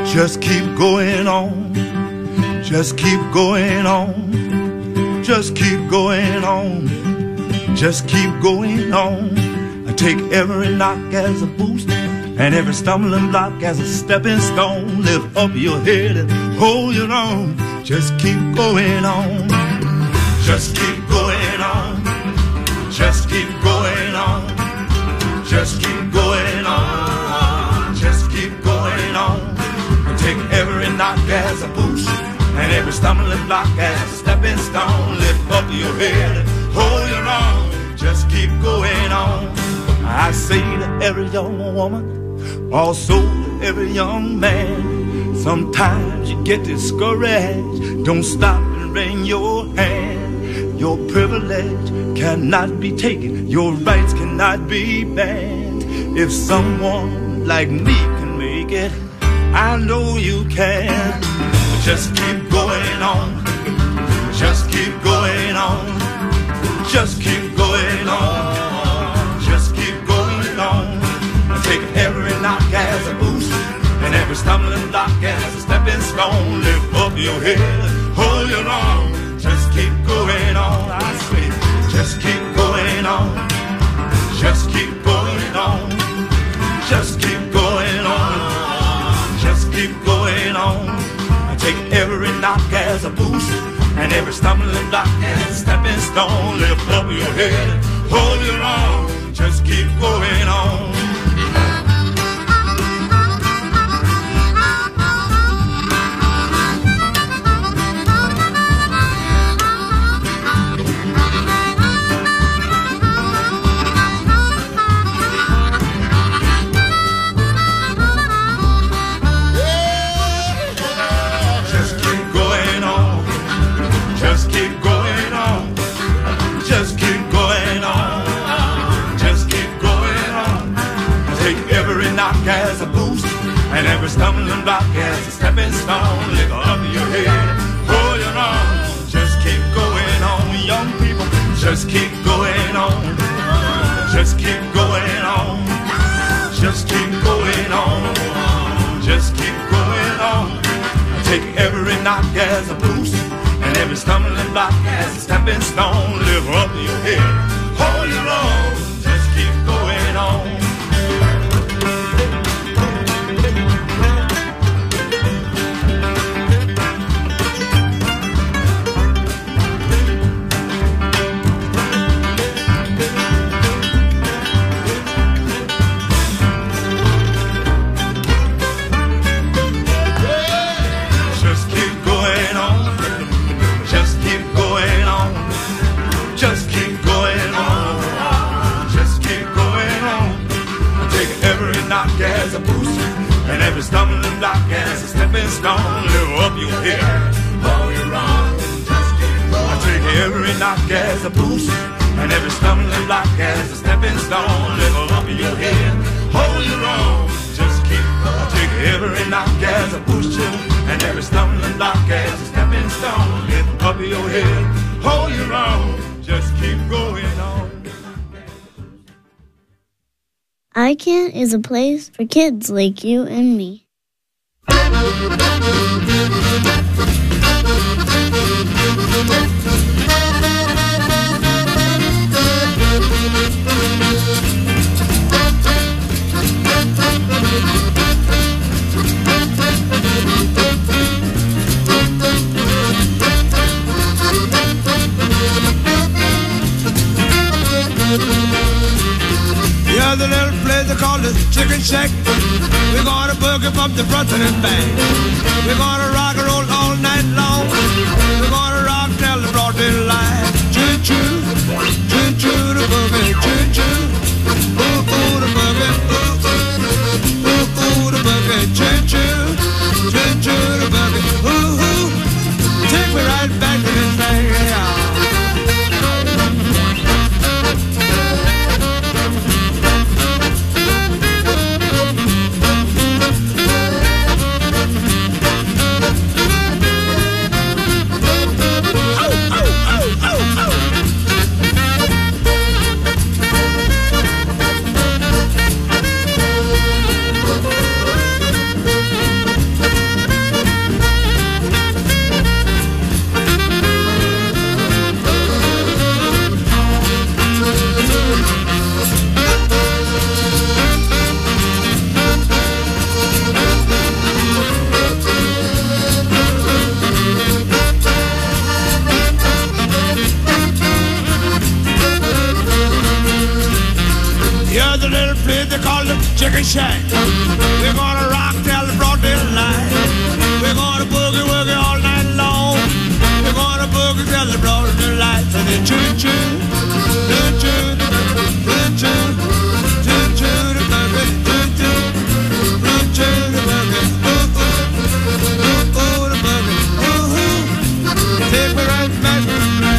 Just keep going on. Just keep going on. Just keep going on. Just keep going on. Take every knock as a boost and every stumbling block as a stepping stone. Lift up your head and hold your own. Just keep going on. Just keep going on. Just keep going on. Just keep going on. Just keep going on. Take every knock as a boost and every stumbling block as a stepping stone. Lift up your head and hold your own. Just keep going on. I say to every young woman, also to every young man, sometimes you get discouraged. Don't stop and wring your hand. Your privilege cannot be taken. Your rights cannot be banned. If someone like me can make it, I know you can. Just keep going on. Just keep going on. Just keep going on. Just keep going on. Take every knock as a boost and every stumbling block as a stepping stone. Lift up your head, hold your own. Just keep going on. I say, just keep going on. Just keep going on. Just keep going on. Just keep going on. Take every knock as a boost and every stumbling block as a stepping stone. Lift up your head, hold your own. Just keep going on. As a boost and every stumbling block as a stepping stone. Lift up your head, hold your own. Just keep going on, young people. Just keep going on. Just keep going on. Just keep going on. Just keep going on. Take every knock as a boost and every stumbling block as a stepping stone. Lift up your head, hold your own. Just keep going on. As a boost and every stumbling block as a stepping stone. Lift up your head, hold your own. Just keep going. I take every knock as a boost and every stumbling block as a stepping stone. Lift up your head, hold your own. Just keep going. I take every knock as a boost and every stumbling block as a stepping stone. Lift up your head, hold your own. Just keep going on. ICANN is a place for kids like you and me. The little place they call the Chicken Shack. We're gonna boogie up the front and back. We're gonna rock and roll all night long. We're gonna rock till the broad daylight. Choo choo, choo choo the boogie, choo choo. Ooh ooh the boogie, ooh ooh ooh the boogie, choo choo, choo choo the boogie, ooh ooh. Take me right back to this thing, yeah. they call the Chicken Shack. We're gonna rock till the broad daylight. We're gonna boogie woogie all night long. We're gonna boogie till the broad daylight. And then choo choo, choo choo, choo choo, choo choo, the boogie, choo choo, choo choo, the boogie, ooh ooh, ooh ooh, the boogie, ooh ooh, take me right back to the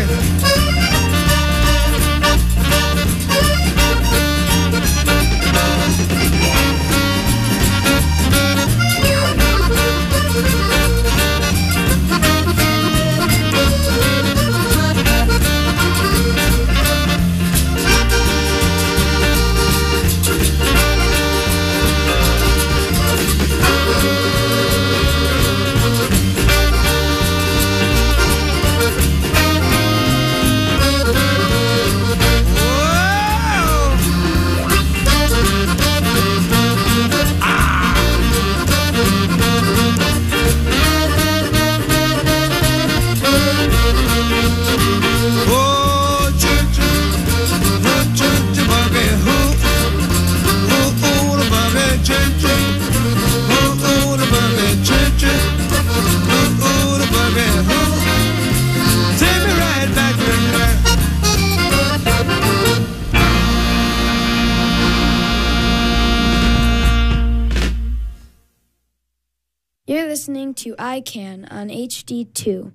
listening to ICANN on HD2.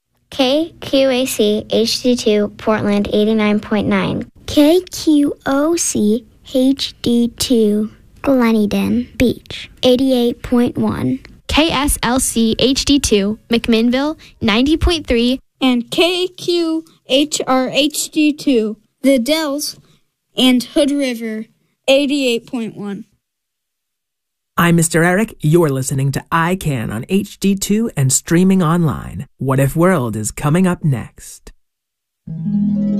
KQAC HD2 Portland 89.9. KQOC HD2 Gleneden Beach 88.1. KSLC HD2 McMinnville 90.3. And KQHR HD2 The Dells and Hood River 88.1. I'm Mr. Eric. You're listening to ICANN on HD2 and streaming online. What If World is coming up next.